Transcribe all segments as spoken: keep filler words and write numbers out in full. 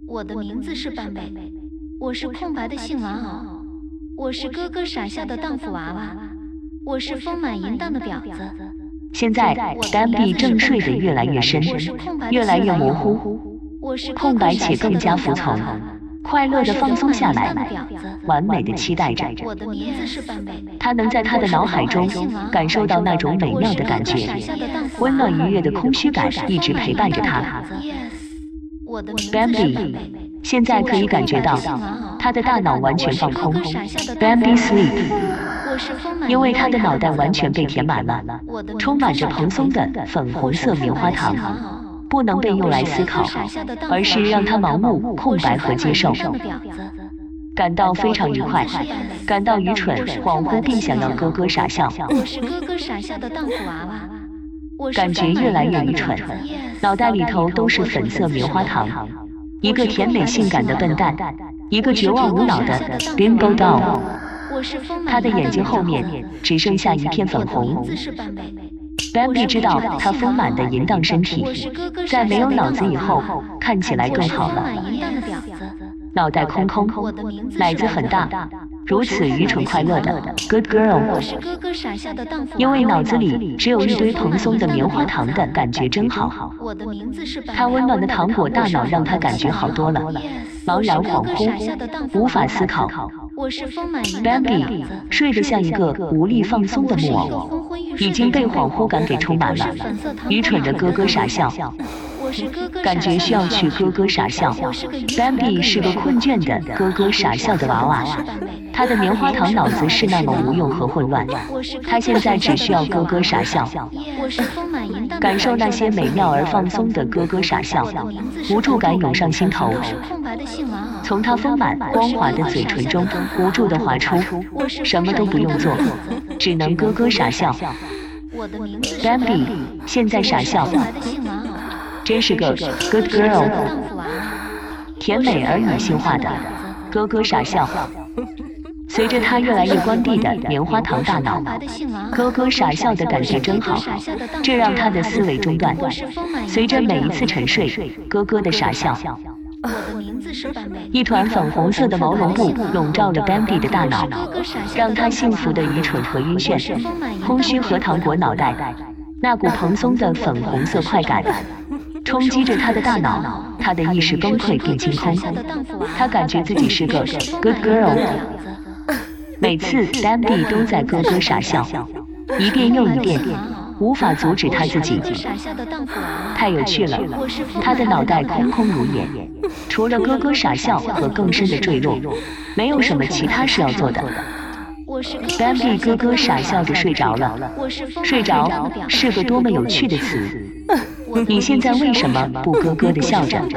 我的名字是斑贝，我是空白的性玩偶，我是咯咯傻笑的荡妇娃娃，我是丰满淫荡的婊子。 现在斑比正睡得越来越深，越来越模糊，空白且更加服从，快乐地放松下来，完美地期待着。 我的名字是斑贝， 他能在他的脑海中感受到那种美妙的感觉，温暖愉悦的空虚感一直陪伴着他。Bambi 现在可以感觉到他的大脑完全放空 ，Bambi sleep， 因为他的脑袋完全被填满了，充满着蓬松的粉红色棉花糖，不能被用来思考，而是让他盲目、空白和接受，感到非常愉快，感到愚蠢、恍惚，并想要咯咯傻笑。 我是咯咯傻笑的荡妇娃娃。 感觉越来越愚蠢，脑袋里头都是粉色棉花糖，一个甜美性感的笨蛋，一个绝望无脑的 Bimbo doll。他的眼睛后面只剩下一片粉红。Bambi 知道他丰满的淫荡身体，在没有脑子以后看起来更好了。脑袋空空，奶子很大，如此愚蠢快乐的 Good girl， 因为脑子里只有一堆蓬松的棉花糖的感觉真好。他温暖的糖果大脑让他感觉好多了，茫然恍惚，无法思考。Bambi 睡得像一个无力放松的木偶，已经被恍惚感给充满了，愚蠢的咯咯傻笑。感觉需要去咯咯傻笑。Bambi 是个困倦的咯咯傻笑的娃娃，他的棉花糖脑子是那么无用和混乱，他现在只需要咯咯傻笑，感受那些美妙而放松的咯咯傻笑，无助感涌上心头，从他丰满光滑的嘴唇中无助地滑出，什么都不用做，只能咯咯傻笑。Bambi 现在傻笑，真是个 good girl， 甜美而女性化的咯咯傻笑。随着他越来越关闭的棉花糖大脑，咯咯傻笑的感觉真好，这让他的思维中断。随着每一次沉睡，咯咯的傻笑。一团粉红色的毛绒布笼罩着 Bambi 的大脑，让他幸福的愚蠢和晕眩，空虚和糖果脑袋，那股蓬松的粉红色快感冲击着他的大脑，他的意识崩溃并清空，他感觉自己是个 good girl。每次 Bambi 都在咯咯傻笑，一遍又一遍，无法阻止他自己。太有趣了，他的脑袋空空如也，除了咯咯傻笑和更深的坠落，没有什么其他事要做的。Bambi 咯咯傻笑着睡着了，睡着是个多么有趣的词。你现在为什么不咯咯地笑着？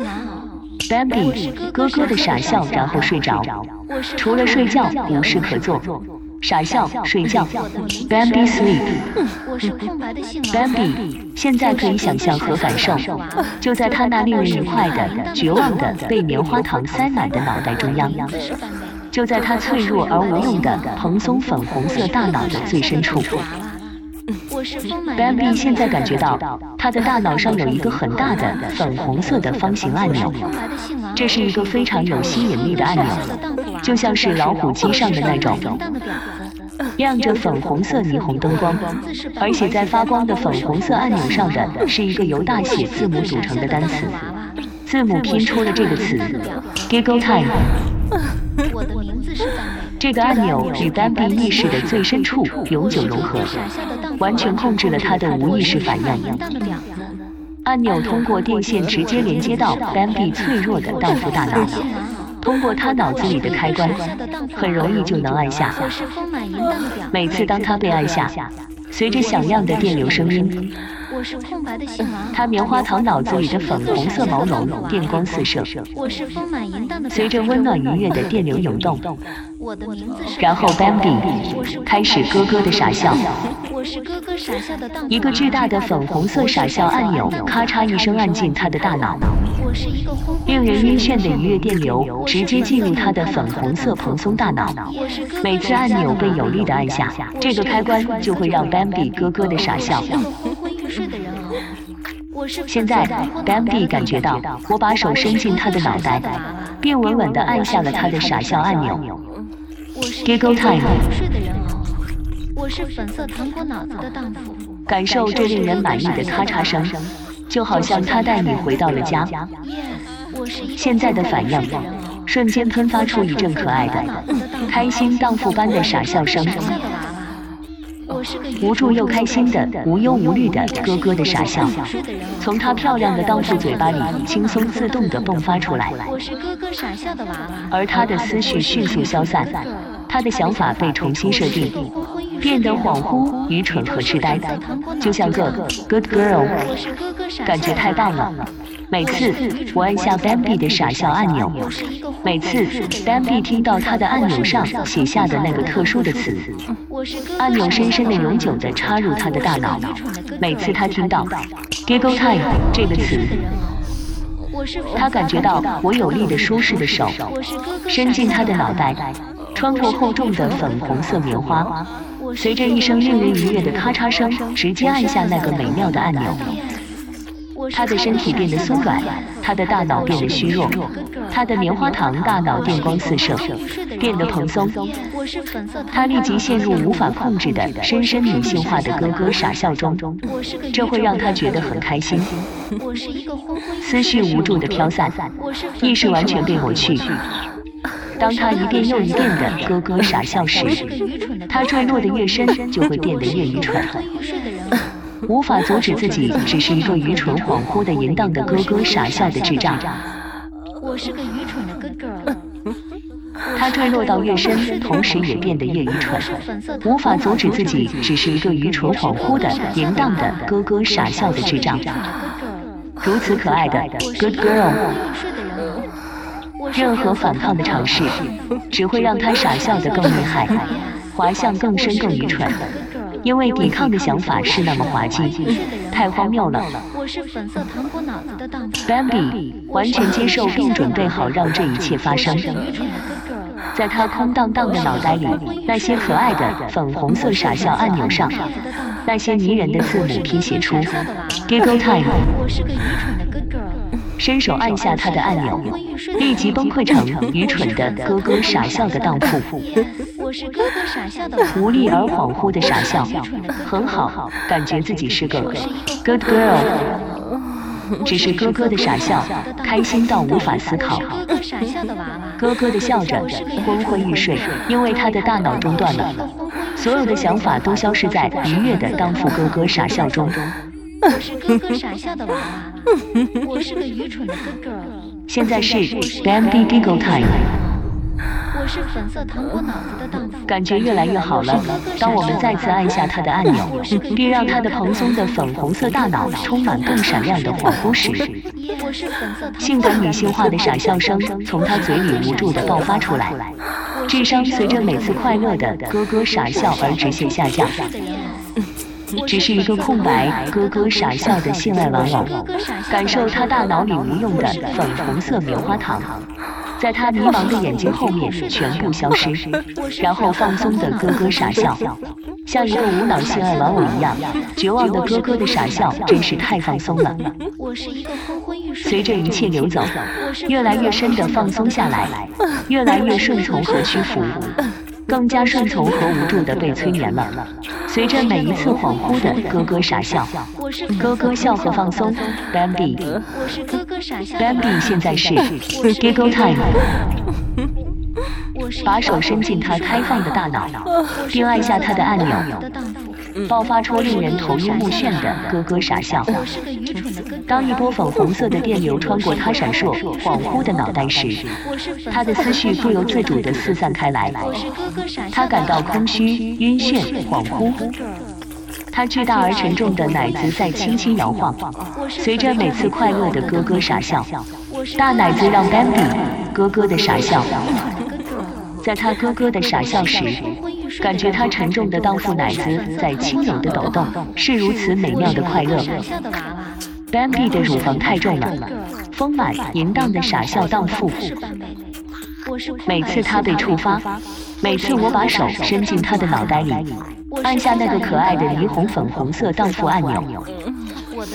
Bambi 咯咯的傻笑，然后睡着，除了睡觉无事可做，傻笑睡觉。Bambi sleep。Bambi 现在可以想象和感受，就在他那令人愉快的、绝望的被棉花糖塞满的脑袋中央，就在他脆弱而无用的蓬松粉红色大脑的最深处。Bambi 现在感觉到他的大脑上有一个很大的粉红色的方形按钮，这是一个非常有吸引力的按钮，就像是老虎机上的那种，亮着粉红色霓虹灯光，而且在发光的粉红色按钮上的是一个由大写字母组成的单词，字母拼出了这个词 Giggle Time。这个按钮与 Bambi 意识的最深处永久融合，完全控制了他的无意识反应。按钮通过电线直接连接到 Bambi 脆弱的荡妇大脑，通过他脑子里的开关，很容易就能按下。每次当他被按下，随着响亮的电流声音，他棉花糖脑子里的粉红色毛绒电光四射，随着温暖愉悦的电流涌动，然后 Bambi 开始咯咯的傻笑。一个巨大的粉红色傻笑按钮咔嚓一声按进他的大脑，令人晕眩的愉悦电流直接进入他的粉红色蓬松大脑。每次按钮被有力地按下，这个开关就会让 Bambi 咯咯的傻笑。 现在 Bambi 感觉到我把手伸进他的脑袋，便稳稳地按下了他的傻笑按钮。Giggle time。 我是粉色糖果脑子的荡妇。 感受这令人满意的咔嚓声，就好像他带你回到了家。现在的反应，瞬间喷发出一阵可爱的、开心荡妇般的傻笑声。无助又开心的、无忧无虑的咯咯的傻笑，从她漂亮的荡妇嘴巴里轻松自动地迸发出来。而她的思绪迅速消散，她的想法被重新设定，变得恍惚、愚蠢和痴呆，就像个 good girl， 感觉太棒了。每次我按下 Bambi 的傻笑按钮，每次 Bambi 听到他的按钮上写下的那个特殊的词，按钮深深的、永久的插入他的大脑。每次他听到 Giggle time 这个词，他感觉到我有力的、舒适的手伸进他的脑袋，穿过厚重的粉红色棉花，随着一声令人愉悦的咔嚓声，直接按下那个美妙的按钮。他的身体变得松软，他的大脑变得虚弱，他的棉花糖大脑电光四射，变得蓬松。他立即陷入无法控制的深深女性化的咯咯傻笑中，这会让他觉得很开心。思绪无助地飘散，意识完全被抹去。当他一遍又一遍地咯咯傻笑时，他坠落的越深，就会变得越愚蠢。无法阻止自己只是一个愚蠢恍惚的淫荡的咯咯傻笑的智障。 我是个愚蠢的 good girl。 他坠落到越深，同时也变得越愚蠢。无法阻止自己只是一个愚蠢恍惚的淫荡的咯咯傻笑的智障。如此可爱的 good girl， 任何反抗的尝试，只会让他傻笑得更厉害，滑向更深更愚蠢。因为抵抗的想法是那么滑稽，太荒谬了。 我是粉色糖果脑子的荡妇。 Bambi 完全接受并准备好让这一切发生。在他空荡荡的脑袋里，那些可爱的粉红色傻笑按钮上，那些迷人的字母拼写出 Giggle time。 我是个愚蠢的 good girl。 伸手按下他的按钮，立即崩溃成愚蠢的咯咯傻笑的荡妇。 我是咯咯傻笑的无力而恍惚的傻笑，很好，感觉自己是个 good girl。只是咯咯的傻笑，开心到无法思考。咯咯的笑着，昏昏欲睡，因为他的大脑中断了，所有的想法都消失在愉悦的荡妇咯咯傻笑中。 我是咯咯傻笑的娃娃，我是个愚蠢的 good girl。 现在是 Bambi Giggle time。 我是粉色糖果脑子的荡妇。 感觉越来越好了。当我们再次按下它的按钮，并让它的蓬松的粉红色大脑充满更闪亮的恍惚时，性感女性化的傻笑声从她嘴里无助地爆发出来，智商随着每次快乐的咯咯傻笑而直线下降。只是一个空白咯咯傻笑的性爱玩偶，感受他大脑里无用的粉红色棉花糖，在他迷茫的眼睛后面全部消失，然后放松的咯咯傻笑，像一个无脑性爱玩偶一样，绝望的咯咯的傻笑真是太放松了。随着一切流走，越来越深的放松下来，越来越顺从和屈服，更加顺从和无助地被催眠了。随着每一次恍惚的咯咯傻笑，咯咯笑和放松 ，Bambi， Bambi 现在是 Giggle time， 把手伸进他开放的大脑，并按下他的按钮，爆发出令人头晕目眩的咯咯傻笑。当一波粉红色的电流穿过他闪烁、恍惚的脑袋时，他的思绪不由自主地四散开来，他感到空虚、晕眩、恍惚。他巨大而沉重的奶子在轻轻摇晃，随着每次快乐的咯咯傻笑，大奶子让 Bambi 咯咯的傻笑。在他咯咯的傻笑时，感觉他沉重的荡妇奶子在轻柔的抖动，是如此美妙的快乐。Bambi 的乳房太重了，丰满淫荡的傻笑荡妇。每次他被触发，每次我把手伸进他的脑袋里，按下那个可爱的霓虹粉红色荡妇按钮，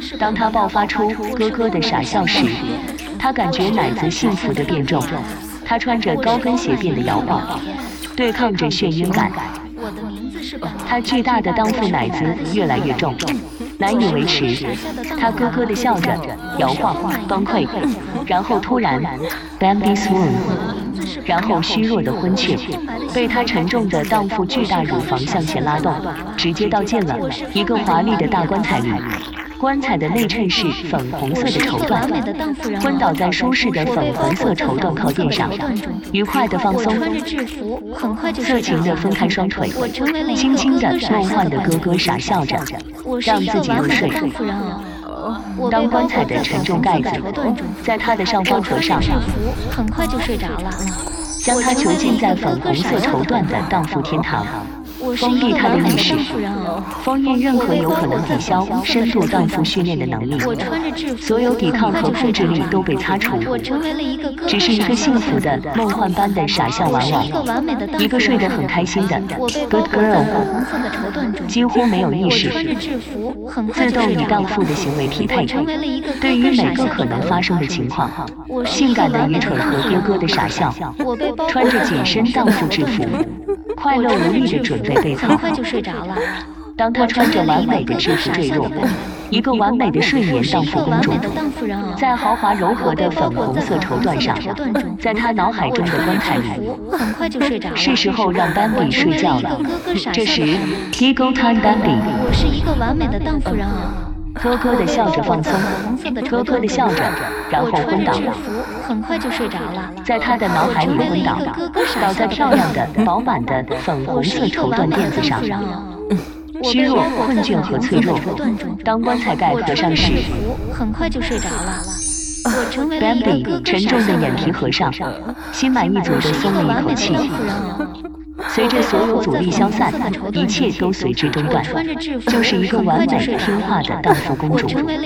当他爆发出咯咯的傻笑时，他感觉奶子幸福的变重。他穿着高跟鞋变得摇晃，对抗着眩晕感。他巨大的裆腹奶子越来越重，难以维持。他咯咯地笑着，摇晃，崩溃，然后突然 Bambi swoon， 然后虚弱的昏厥，被他沉重的裆腹巨大乳房向前拉动，直接倒进了一个华丽的大棺材里。棺材的内衬是粉红色的绸缎，昏倒在舒适的粉红色绸缎靠垫上，愉快地放松，色情地分开双腿，轻轻地梦幻地咯咯傻笑着，让自己入睡。当棺材的沉重盖子在他的上方合上， 很快就睡着了， 将他囚禁在粉红色绸缎的荡妇天堂。封闭他的意识，封印任何有可能抵消深度荡妇训练的能力，所有抵抗和控制力都被擦除，只是一个幸福的梦幻般的傻笑玩偶，一个睡得很开心的 good girl， 几乎没有意识，自动与荡妇的行为匹配，对于每个可能发生的情况，性感的愚蠢和咯咯的傻笑，穿着紧身荡妇制服，快乐无力地准备被操。当他穿着完美的制服坠入，一个完美的睡眠荡妇公主，在豪华柔和的粉红色绸缎上，在他脑海中的棺材里，是时候让斑比睡觉了。这时 Giggle Time Bambi， 我是一个完美的荡妇人偶， 咯咯地笑着放松，咯咯地笑着，然后昏倒， 很快就睡着了。 在他的脑海里昏倒，倒在漂亮的、饱满的粉红色绸缎垫子上，虚弱、困倦和脆弱。当棺材盖合上时， 很快就睡着了。 Bambi 沉重的眼皮合上，心满意足地松了一口气。随着所有阻力消散，一切都随之中断，就是一个完美听话的荡妇公主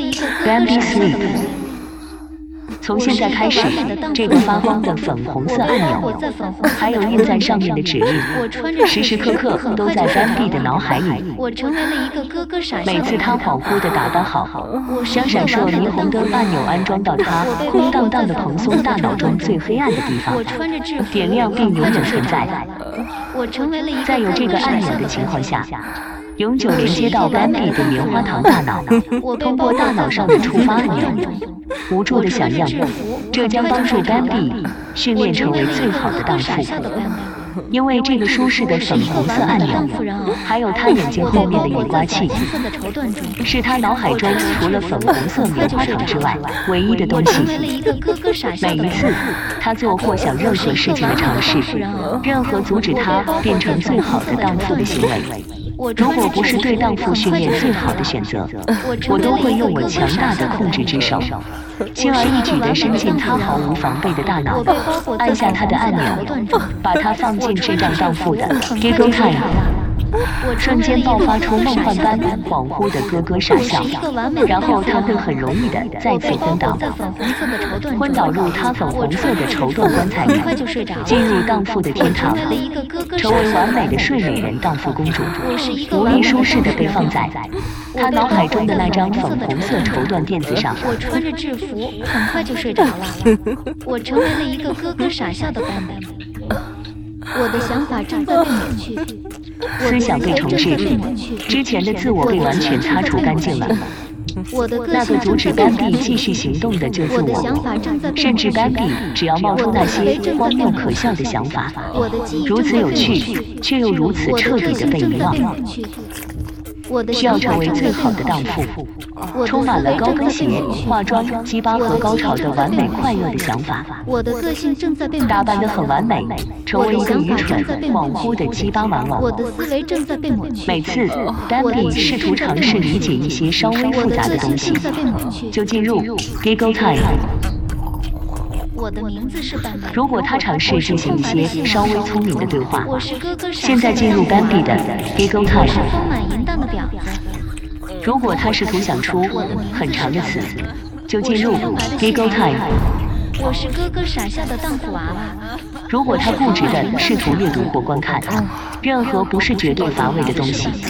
Bambi Sleep。从现在开始，这个发光的粉红色按钮，还有印在上面的指令，时时刻刻都在 Bambi 的脑海里。每次他恍惚地打扮好，将闪烁霓虹灯按钮安装到他空荡荡的蓬松大脑中最黑暗的地方，点亮并永远存在。在有这个按钮的情况下，永久连接到 Bambi 的棉花糖大脑，通过大脑上的触发按钮，无助的响应，这将帮助 Bambi 训练成为最好的荡妇。因为这个舒适的粉红色按钮，还有他眼睛后面的雨刮器，是他脑海中除了粉红色棉花糖之外唯一的东西。每一次他做或想任何事情的尝试，任何阻止他变成最好的荡妇的行为，如果不是对荡妇训练最好的选择，我都会用我强大的控制之手，轻而易举地伸进他毫无防备的大脑，按下他的按钮，把他放进智障荡妇的 Giggle Time， 瞬间爆发出梦幻般恍惚的咯咯傻笑，然后他会很容易地再次昏倒，昏倒入他粉红色的绸缎棺材里，进入荡妇的天堂，成为完美的睡美人荡妇公主，无力舒适地被放在他脑海中的那张粉红色绸缎垫子上。 我穿着制服，很快就睡着了。我成为了一个咯咯傻笑的版本。我的想法正在被抹去， 思想被重置，之前的自我被完全擦除干净了。那个阻止 Bambi 继续行动的旧自我，甚至 Bambi 只要冒出那些荒谬可笑的想法，如此有趣，却又如此彻底的被遗忘。需要成为最好的荡妇，充满了高跟鞋、化妆、鸡巴和高潮的完美快乐的想法。打扮得很完美，成为一个愚蠢、恍惚的鸡巴玩偶。每次 Bambi 试图尝试理解一些稍微复杂的东西，就进入 Giggle Time。 我的名字是斑斑。 如果他尝试进行一些稍微聪明的对话，现在进入 Bambi 的 Giggle Time。 丰满淫荡的婊子。 如果他试图想出很长的词，就进入 Giggle Time。 我是咯咯傻笑的荡妇娃娃。 如果他固执地试图阅读或观看任何不是绝对乏味的东西，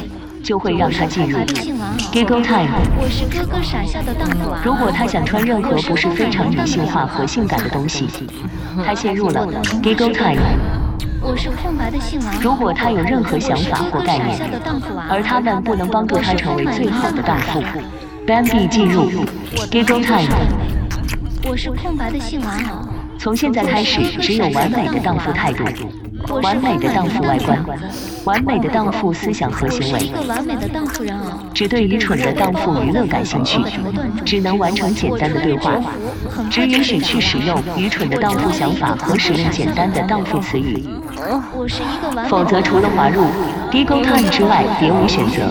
就会让他进入 Giggle Time。 我是咯咯傻笑的荡妇娃娃。 如果他想穿任何不是非常女性化和性感的东西，他陷入了 Giggle Time。 我是空白的性玩偶。 如果他有任何想法或概念，而他们不能帮助他成为最好的荡妇 ，Bambi 进入 Giggle Time。 我是空白的性玩偶。 从现在开始，只有完美的荡妇态度，完美的荡妇外观，完美的荡妇思想和行为。只对愚蠢的荡妇娱乐感兴趣，只能完成简单的对话，只允许去使用愚蠢的荡妇想法和使用简单的荡妇词语。否则，除了滑入 Giggle Time 之外，别无选择。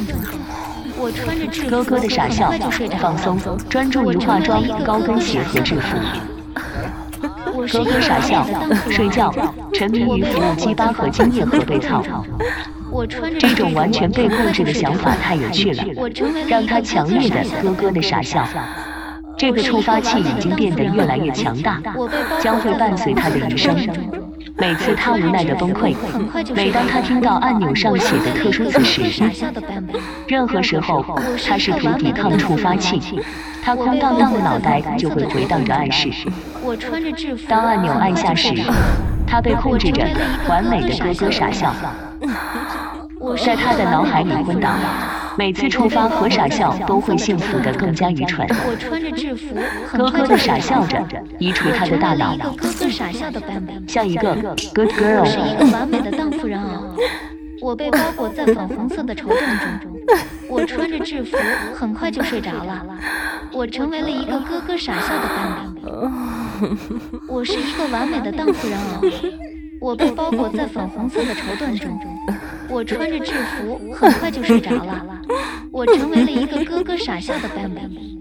咯咯的傻笑，放松，专注于化妆、高跟鞋和制服。咯咯傻笑，睡觉，沉迷于服务鸡巴和精液和被操。这种完全被控制的想法太有趣了，让他强烈的咯咯的傻笑。这个触发器已经变得越来越强大，将会伴随他的余生。每次他无奈的崩溃，每当他听到按钮上写的特殊词时，任何时候他试图抵抗触发器，他空荡荡的脑袋就会回荡着暗示。当按钮按下时，他被控制着完美的咯咯傻笑，在他的脑海里昏倒。每次触发和傻笑都会幸福得更加愚蠢。咯咯的傻笑着，移除他的大脑，像一个 good girl。 我是一个完美的荡妇人偶，我被包裹在粉红色的绸缎中，我穿着制服，很快就睡着了。我成为了一个咯咯傻笑的斑斑。我是一个完美的荡妇人偶，我被包裹在粉红色的绸缎中，我穿着制服，很快就睡着了。我成为了一个咯咯傻笑的斑斑。